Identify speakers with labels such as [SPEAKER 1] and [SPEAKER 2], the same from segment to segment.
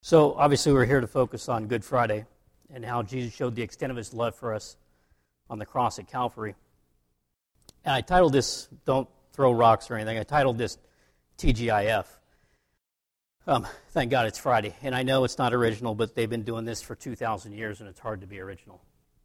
[SPEAKER 1] So obviously we're here to focus on Good Friday and how Jesus showed the extent of his love for us on the cross at Calvary. And I titled this, don't throw rocks or anything, I titled this TGIF. Thank God it's Friday. And I know it's not original, but they've been doing this for 2,000 years and it's hard to be original.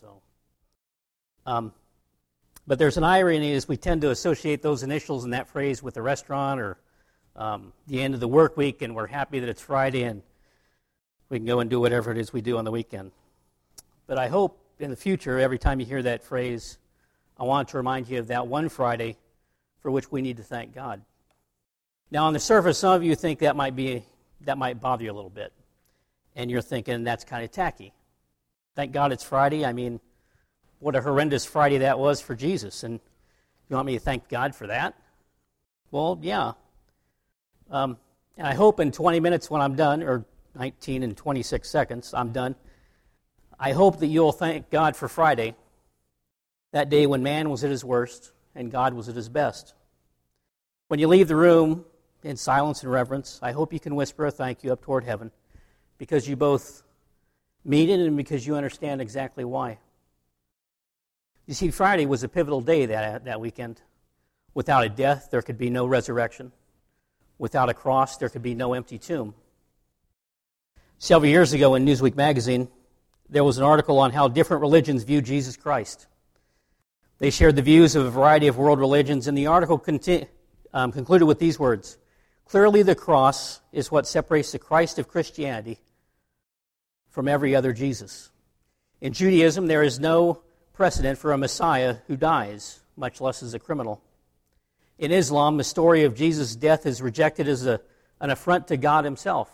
[SPEAKER 1] But there's an irony is we tend to associate those initials in that phrase with the restaurant or the end of the work week, and we're happy that it's Friday and we can go and do whatever it is we do on the weekend. But I hope in the future, every time you hear that phrase, I want to remind you of that one Friday for which we need to thank God. Now, on the surface, some of you think that might bother you a little bit, and you're thinking that's kind of tacky. Thank God it's Friday. I mean, what a horrendous Friday that was for Jesus, and you want me to thank God for that? Well, yeah. And I hope in 20 minutes when I'm done, or 19 and 26 seconds, I'm done. I hope that you'll thank God for Friday, that day when man was at his worst and God was at his best. When you leave the room in silence and reverence, I hope you can whisper a thank you up toward heaven because you both mean it and because you understand exactly why. You see, Friday was a pivotal day that weekend. Without a death, there could be no resurrection. Without a cross, there could be no empty tomb. Several years ago in Newsweek magazine, there was an article on how different religions view Jesus Christ. They shared the views of a variety of world religions, and the article concluded with these words: "Clearly the cross is what separates the Christ of Christianity from every other Jesus. In Judaism, there is no precedent for a Messiah who dies, much less as a criminal. In Islam, the story of Jesus' death is rejected as an affront to God himself.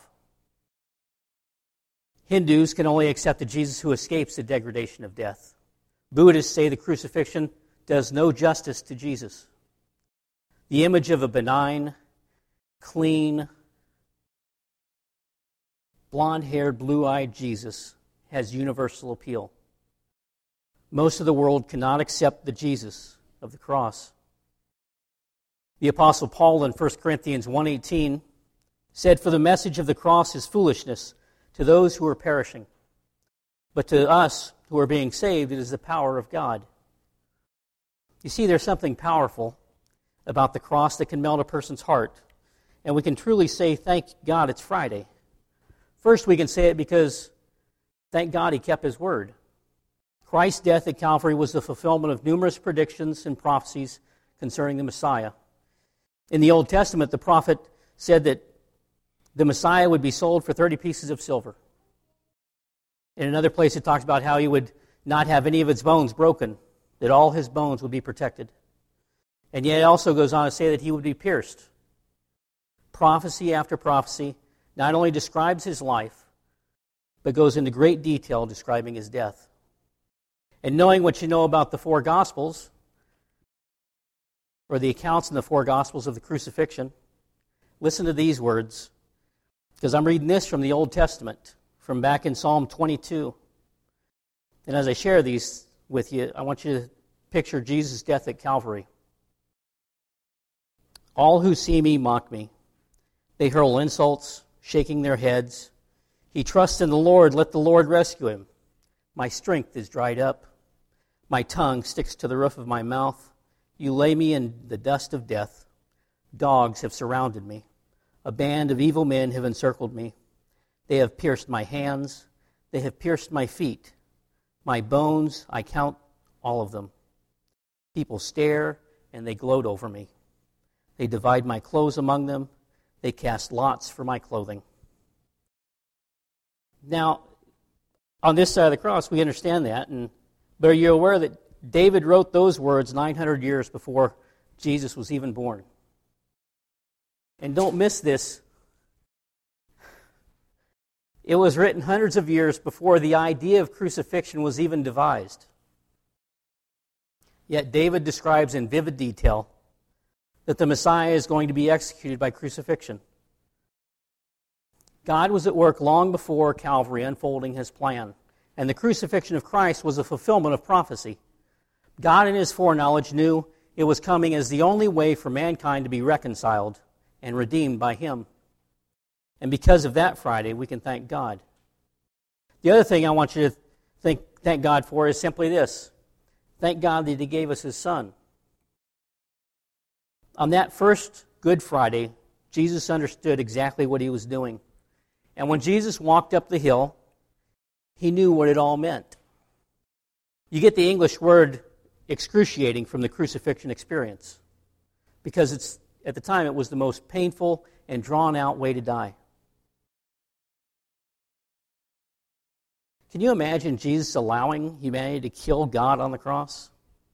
[SPEAKER 1] Hindus can only accept a Jesus who escapes the degradation of death. Buddhists say the crucifixion does no justice to Jesus. The image of a benign, clean, blonde-haired, blue-eyed Jesus has universal appeal. Most of the world cannot accept the Jesus of the cross." The Apostle Paul in 1 Corinthians 1:18 said, "For the message of the cross is foolishness to those who are perishing, but to us who are being saved, it is the power of God." You see, there's something powerful about the cross that can melt a person's heart, and we can truly say, thank God it's Friday. First, we can say it because, thank God he kept his word. Christ's death at Calvary was the fulfillment of numerous predictions and prophecies concerning the Messiah. In the Old Testament, the prophet said that the Messiah would be sold for 30 pieces of silver. In another place, it talks about how he would not have any of his bones broken, that all his bones would be protected. And yet it also goes on to say that he would be pierced. Prophecy after prophecy not only describes his life, but goes into great detail describing his death. And knowing what you know about the four Gospels, or the accounts in the four Gospels of the crucifixion, listen to these words, because I'm reading this from the Old Testament, from back in Psalm 22. And as I share these with you, I want you to picture Jesus' death at Calvary. "All who see me mock me. They hurl insults, shaking their heads. He trusts in the Lord, let the Lord rescue him. My strength is dried up. My tongue sticks to the roof of my mouth. You lay me in the dust of death. Dogs have surrounded me. A band of evil men have encircled me. They have pierced my hands. They have pierced my feet. My bones, I count all of them. People stare and they gloat over me. They divide my clothes among them. They cast lots for my clothing." Now, on this side of the cross, we understand that, but are you aware that David wrote those words 900 years before Jesus was even born? And don't miss this. It was written hundreds of years before the idea of crucifixion was even devised. Yet David describes in vivid detail that the Messiah is going to be executed by crucifixion. God was at work long before Calvary unfolding his plan, and the crucifixion of Christ was a fulfillment of prophecy. God in his foreknowledge knew it was coming as the only way for mankind to be reconciled and redeemed by him. And because of that Friday, we can thank God. The other thing I want you to thank God for is simply this. Thank God that He gave us His Son. On that first Good Friday, Jesus understood exactly what He was doing. And when Jesus walked up the hill, He knew what it all meant. You get the English word excruciating from the crucifixion experience, because at the time it was the most painful and drawn-out way to die. Can you imagine Jesus allowing humanity to kill God on the cross?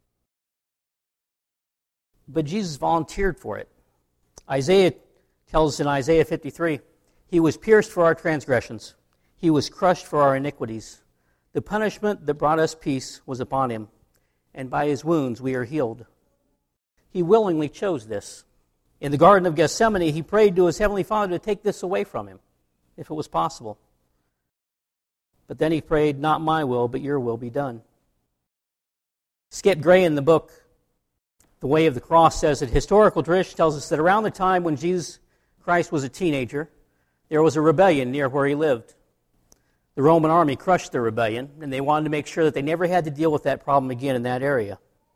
[SPEAKER 1] But Jesus volunteered for it. Isaiah tells us in Isaiah 53, He was pierced for our transgressions. He was crushed for our iniquities. The punishment that brought us peace was upon Him, and by His wounds we are healed. He willingly chose this. In the Garden of Gethsemane, He prayed to His Heavenly Father to take this away from Him, if it was possible. But then He prayed, not my will, but your will be done. Skip Gray in the book, The Way of the Cross, says that historical tradition tells us that around the time when Jesus Christ was a teenager, there was a rebellion near where He lived. The Roman army crushed the rebellion, and they wanted to make sure that they never had to deal with that problem again in that area.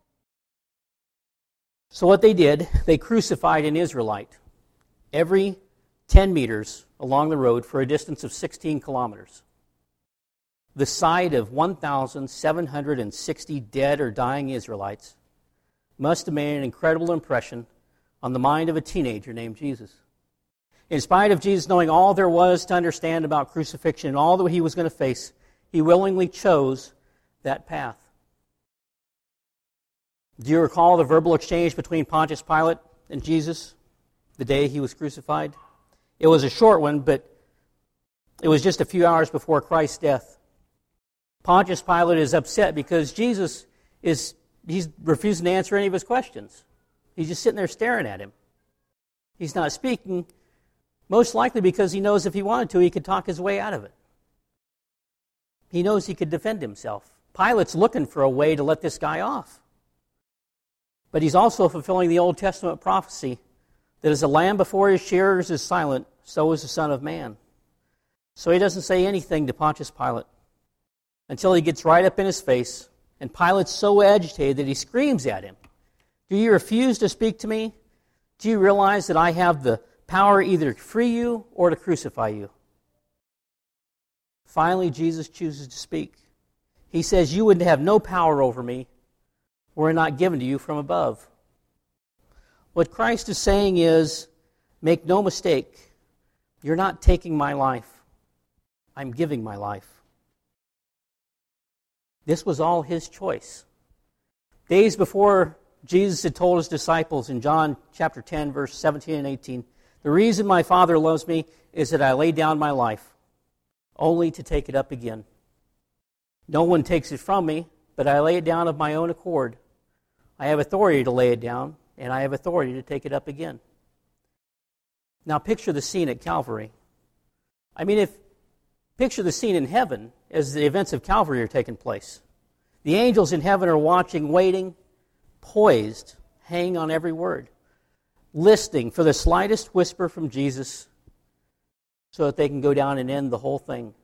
[SPEAKER 1] So what they did, they crucified an Israelite every 10 meters along the road for a distance of 16 kilometers. The sight of 1,760 dead or dying Israelites must have made an incredible impression on the mind of a teenager named Jesus. In spite of Jesus knowing all there was to understand about crucifixion and all that He was going to face, He willingly chose that path. Do you recall the verbal exchange between Pontius Pilate and Jesus the day He was crucified? It was a short one, but it was just a few hours before Christ's death. Pontius Pilate is upset because Jesus he's refusing to answer any of his questions. He's just sitting there staring at Him. He's not speaking, most likely because he knows if he wanted to, he could talk his way out of it. He knows he could defend himself. Pilate's looking for a way to let this guy off. But he's also fulfilling the Old Testament prophecy that as a lamb before his shearers is silent, so is the Son of Man. So he doesn't say anything to Pontius Pilate until he gets right up in his face, and Pilate's so agitated that he screams at him, "Do you refuse to speak to me? Do you realize that I have the power either to free you or to crucify you?" Finally, Jesus chooses to speak. He says, "You would have no power over me were it not given to you from above." What Christ is saying is, make no mistake, you're not taking my life. I'm giving my life. This was all His choice. Days before, Jesus had told His disciples in John chapter 10, verse 17 and 18, "The reason my Father loves me is that I lay down my life, only to take it up again. No one takes it from me, but I lay it down of my own accord. I have authority to lay it down, and I have authority to take it up again." Now picture the scene at Calvary. Picture the scene in heaven as the events of Calvary are taking place. The angels in heaven are watching, waiting, poised, hanging on every word, listening for the slightest whisper from Jesus so that they can go down and end the whole thing.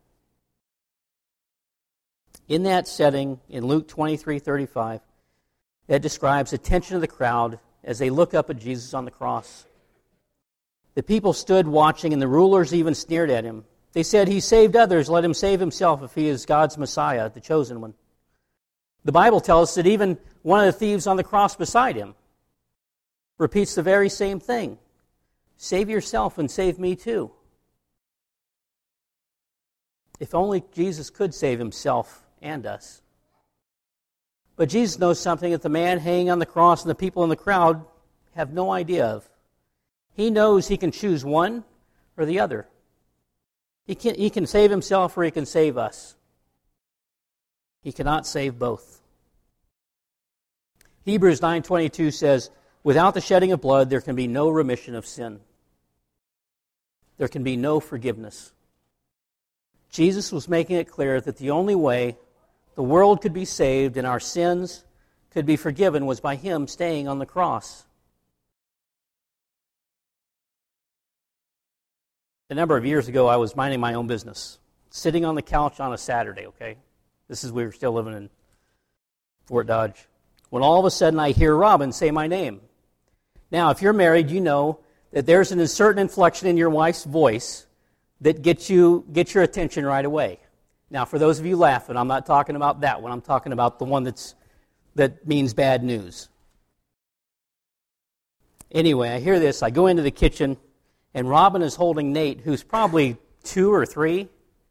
[SPEAKER 1] In that setting, in Luke 23:35, that describes the tension of the crowd as they look up at Jesus on the cross. The people stood watching, and the rulers even sneered at Him. They said, "He saved others, let Him save Himself if He is God's Messiah, the chosen one." The Bible tells us that even one of the thieves on the cross beside Him repeats the very same thing. "Save yourself and save me too." If only Jesus could save Himself and us. But Jesus knows something that the man hanging on the cross and the people in the crowd have no idea of. He knows He can choose one or the other. He can save Himself or He can save us. He cannot save both. Hebrews 9:22 says, "Without the shedding of blood, there can be no remission of sin. There can be no forgiveness." Jesus was making it clear that the only way the world could be saved and our sins could be forgiven was by Him staying on the cross. a number of years ago, I was minding my own business, sitting on the couch on a Saturday, okay? We were still living in Fort Dodge. When all of a sudden I hear Robin say my name. Now, if you're married, you know that there's a certain inflection in your wife's voice that gets your attention right away. Now, for those of you laughing, I'm not talking about that one. I'm talking about the one that means bad news. Anyway, I hear this. I go into the kitchen, and Robin is holding Nate, who's probably 2 or 3.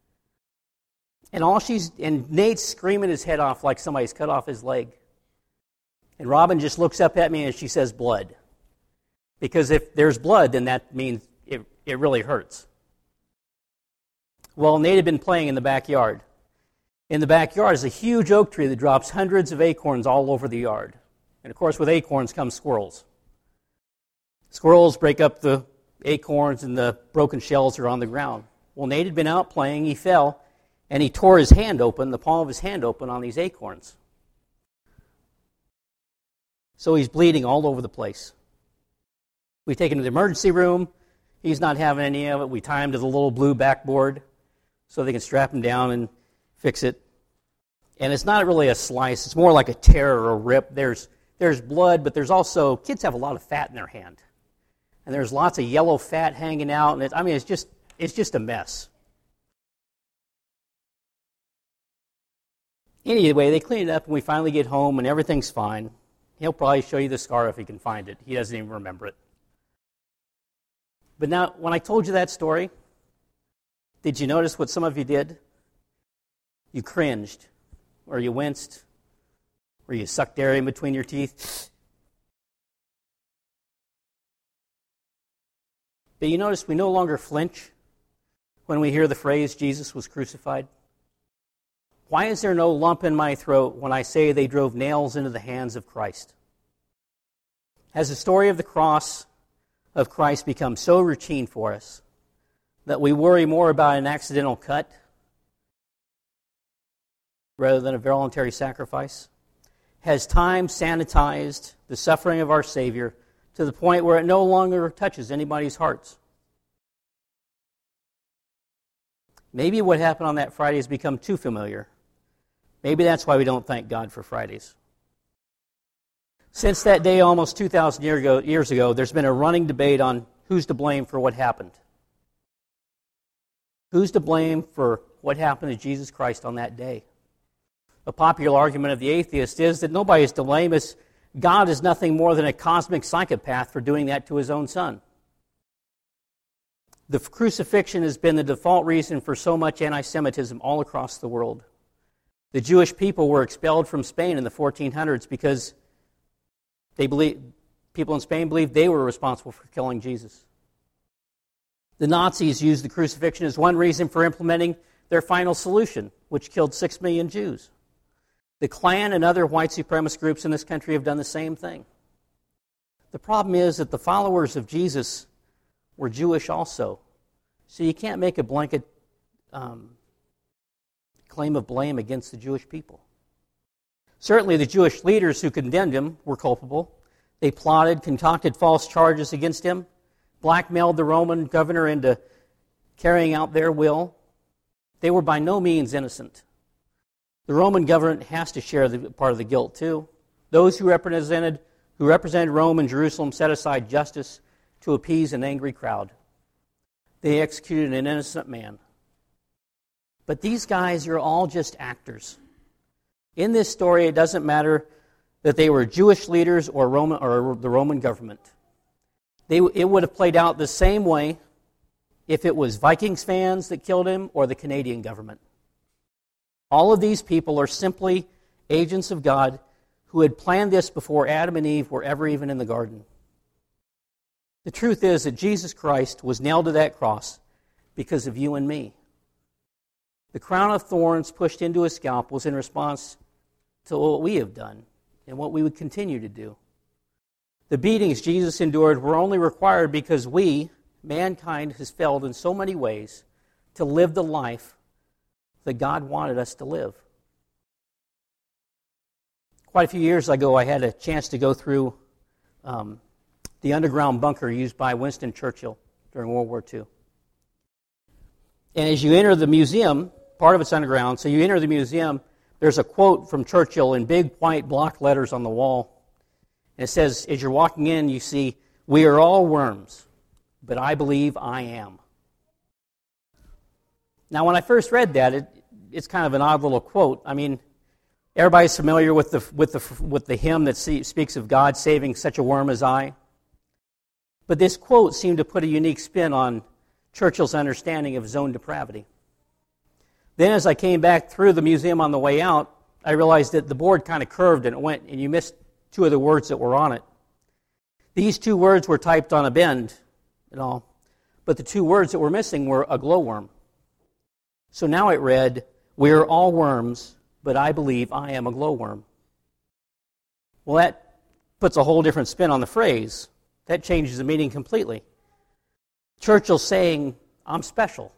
[SPEAKER 1] And Nate's screaming his head off like somebody's cut off his leg. And Robin just looks up at me and she says, blood. Because if there's blood, then that means it really hurts. Well, Nate had been playing in the backyard. In the backyard is a huge oak tree that drops hundreds of acorns all over the yard. And of course, with acorns come squirrels. Squirrels break up the acorns and the broken shells are on the ground. Well, Nate had been out playing, he fell, and he tore his hand open, the palm of his hand open on these acorns. So he's bleeding all over the place. We take him to the emergency room. He's not having any of it. We tie him to the little blue backboard so they can strap him down and fix it. And it's not really a slice. It's more like a tear or a rip. There's blood, but there's also, kids have a lot of fat in their hand. And there's lots of yellow fat hanging out. And it's just a mess. Anyway, they clean it up and we finally get home and everything's fine. He'll probably show you the scar if he can find it. He doesn't even remember it. But now, when I told you that story, did you notice what some of you did? You cringed, or you winced, or you sucked air in between your teeth. But you notice we no longer flinch when we hear the phrase, Jesus was crucified. Why is there no lump in my throat when I say they drove nails into the hands of Christ? Has the story of the cross of Christ become so routine for us that we worry more about an accidental cut rather than a voluntary sacrifice? Has time sanitized the suffering of our Savior to the point where it no longer touches anybody's hearts? Maybe what happened on that Friday has become too familiar. Maybe that's why we don't thank God for Fridays. Since that day almost 2,000 years ago, there's been a running debate on who's to blame for what happened. Who's to blame for what happened to Jesus Christ on that day? A popular argument of the atheist is that nobody is to blame, as God is nothing more than a cosmic psychopath for doing that to his own son. The crucifixion has been the default reason for so much anti-Semitism all across the world. The Jewish people were expelled from Spain in the 1400s because people in Spain believed they were responsible for killing Jesus. The Nazis used the crucifixion as one reason for implementing their final solution, which killed 6 million Jews. The Klan and other white supremacist groups in this country have done the same thing. The problem is that the followers of Jesus were Jewish also. So you can't make a blanket claim of blame against the Jewish people. Certainly the Jewish leaders who condemned him were culpable. They plotted, concocted false charges against him, blackmailed the Roman governor into carrying out their will. They were by no means innocent. The Roman government has to share part of the guilt too. Those who represented Rome and Jerusalem set aside justice to appease an angry crowd. They executed an innocent man. But these guys are all just actors. In this story, it doesn't matter that they were Jewish leaders or the Roman government. It would have played out the same way if it was Vikings fans that killed him or the Canadian government. All of these people are simply agents of God who had planned this before Adam and Eve were ever even in the garden. The truth is that Jesus Christ was nailed to that cross because of you and me. The crown of thorns pushed into his scalp was in response to what we have done and what we would continue to do. The beatings Jesus endured were only required because we, mankind, has failed in so many ways to live the life that God wanted us to live. Quite a few years ago, I had a chance to go through the underground bunker used by Winston Churchill during World War II. And as you enter the museum, part of it's underground, so you enter the museum, there's a quote from Churchill in big white block letters on the wall. And it says, as you're walking in, you see, "We are all worms, but I believe I am." Now, when I first read that, it's kind of an odd little quote. I mean, everybody's familiar with the hymn that speaks of God saving such a worm as I. But this quote seemed to put a unique spin on Churchill's understanding of his own depravity. Then as I came back through the museum on the way out, I realized that the board kind of curved and it went, and you missed two of the words that were on it. These two words were typed on a bend and all, but the two words that were missing were a glowworm. So now it read, "We are all worms, but I believe I am a glowworm." Well, that puts a whole different spin on the phrase. That changes the meaning completely. Churchill's saying, I'm special.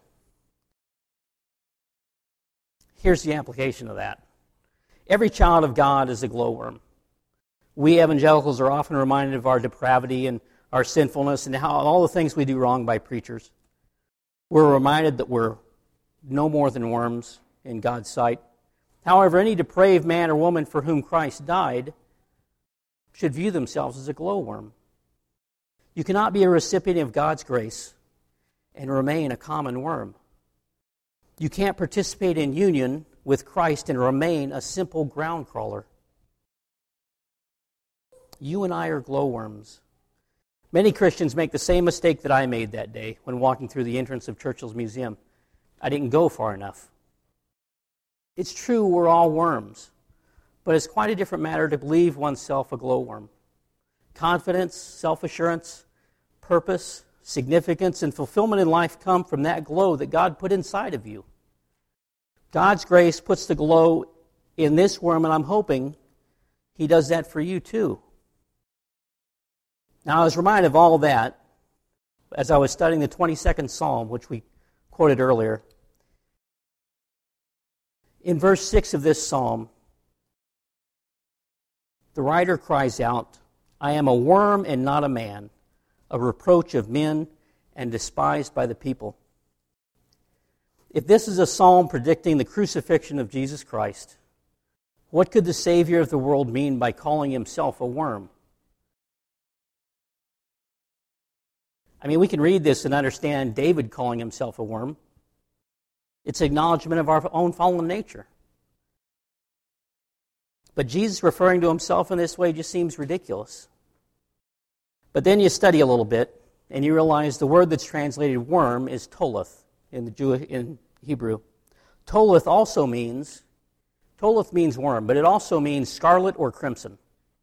[SPEAKER 1] Here's the application of that. Every child of God is a glowworm. We evangelicals are often reminded of our depravity and our sinfulness and how all the things we do wrong by preachers. We're reminded that we're no more than worms in God's sight. However, any depraved man or woman for whom Christ died should view themselves as a glowworm. You cannot be a recipient of God's grace and remain a common worm. You can't participate in union with Christ and remain a simple ground crawler. You and I are glowworms. Many Christians make the same mistake that I made that day when walking through the entrance of Churchill's museum. I didn't go far enough. It's true we're all worms, but it's quite a different matter to believe oneself a glowworm. Confidence, self-assurance, purpose, significance, and fulfillment in life come from that glow that God put inside of you. God's grace puts the glow in this worm, and I'm hoping He does that for you too. Now, I was reminded of all that as I was studying the 22nd Psalm, which we quoted earlier. In verse 6 of this psalm, the writer cries out, "I am a worm and not a man, a reproach of men and despised by the people." If this is a psalm predicting the crucifixion of Jesus Christ, what could the Savior of the world mean by calling Himself a worm? I mean, we can read this and understand David calling himself a worm. It's acknowledgement of our own fallen nature. But Jesus referring to Himself in this way just seems ridiculous. But then you study a little bit, and you realize the word that's translated worm is toleth in Hebrew. Toleth means worm, but it also means scarlet or crimson.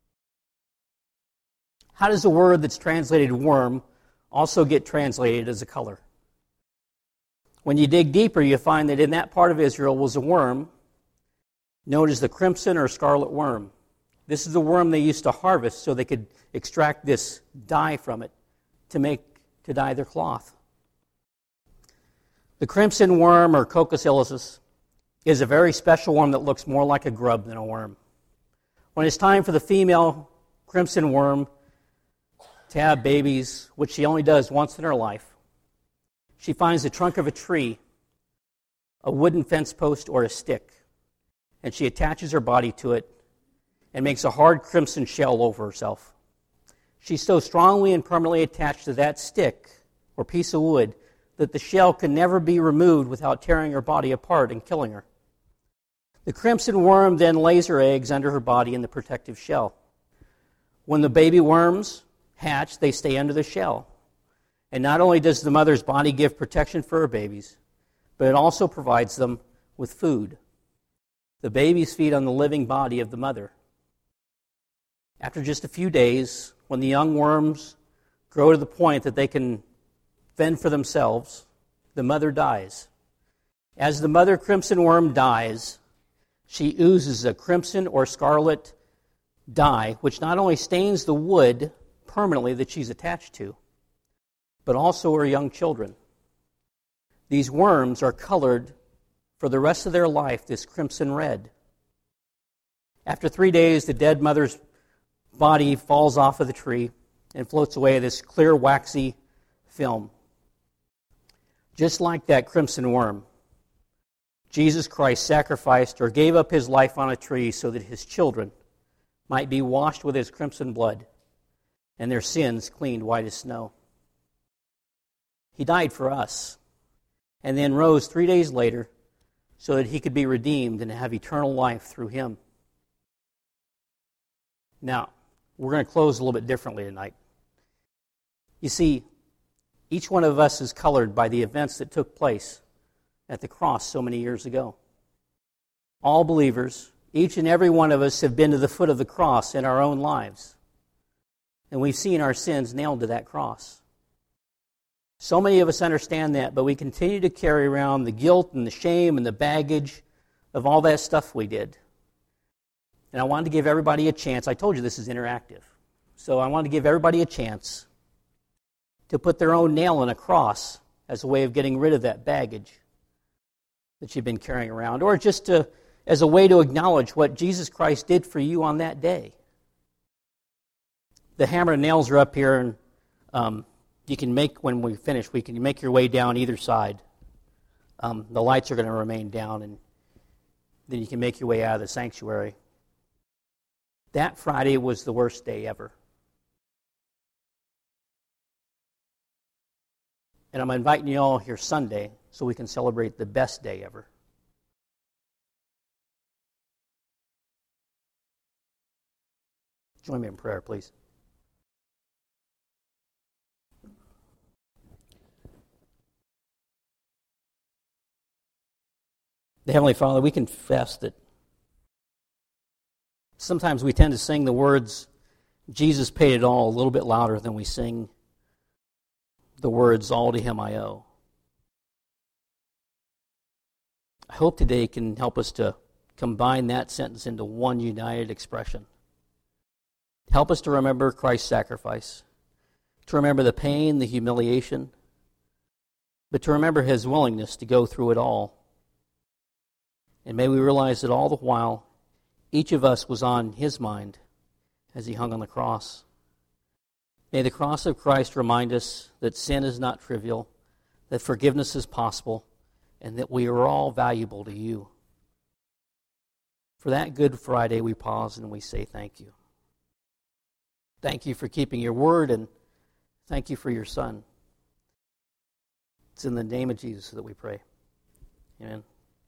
[SPEAKER 1] How does the word that's translated worm also get translated as a color? When you dig deeper, you find that in that part of Israel was a worm known as the crimson or scarlet worm. This is the worm they used to harvest so they could extract this dye from it to dye their cloth. The crimson worm, or Coccus ilicis, is a very special worm that looks more like a grub than a worm. When it's time for the female crimson worm to have babies, which she only does once in her life, she finds the trunk of a tree, a wooden fence post, or a stick, and she attaches her body to it and makes a hard crimson shell over herself. She's so strongly and permanently attached to that stick or piece of wood that the shell can never be removed without tearing her body apart and killing her. The crimson worm then lays her eggs under her body in the protective shell. When the baby worms hatch, they stay under the shell. And not only does the mother's body give protection for her babies, but it also provides them with food. The babies feed on the living body of the mother. After just a few days, when the young worms grow to the point that they can fend for themselves, the mother dies. As the mother crimson worm dies, she oozes a crimson or scarlet dye, which not only stains the wood permanently that she's attached to, but also her young children. These worms are colored for the rest of their life this crimson red. After 3 days, the dead mother's body falls off of the tree and floats away this clear, waxy film. Just like that crimson worm, Jesus Christ sacrificed or gave up his life on a tree so that his children might be washed with his crimson blood and their sins cleaned white as snow. He died for us and then rose 3 days later so that he could be redeemed and have eternal life through him. Now, we're going to close a little bit differently tonight. You see, each one of us is colored by the events that took place at the cross so many years ago. All believers, each and every one of us have been to the foot of the cross in our own lives. And we've seen our sins nailed to that cross. So many of us understand that, but we continue to carry around the guilt and the shame and the baggage of all that stuff we did. And I wanted to give everybody a chance. I told you this is interactive. So I wanted to give everybody a chance to put their own nail in a cross as a way of getting rid of that baggage that you've been carrying around, or just as a way to acknowledge what Jesus Christ did for you on that day. The hammer and nails are up here, and you can make, when we finish, we can make your way down either side. The lights are going to remain down, and then you can make your way out of the sanctuary. That Friday was the worst day ever. And I'm inviting you all here Sunday so we can celebrate the best day ever. Join me in prayer, please. The Heavenly Father, we confess that sometimes we tend to sing the words, Jesus paid it all, a little bit louder than we sing the words, all to him I owe. I hope today can help us to combine that sentence into one united expression. Help us to remember Christ's sacrifice, to remember the pain, the humiliation, but to remember his willingness to go through it all. And may we realize that all the while, each of us was on his mind as he hung on the cross. May the cross of Christ remind us that sin is not trivial, that forgiveness is possible, and that we are all valuable to you. For that Good Friday, we pause and we say thank you. Thank you for keeping your word, and thank you for your Son. It's in the name of Jesus that we pray. Amen.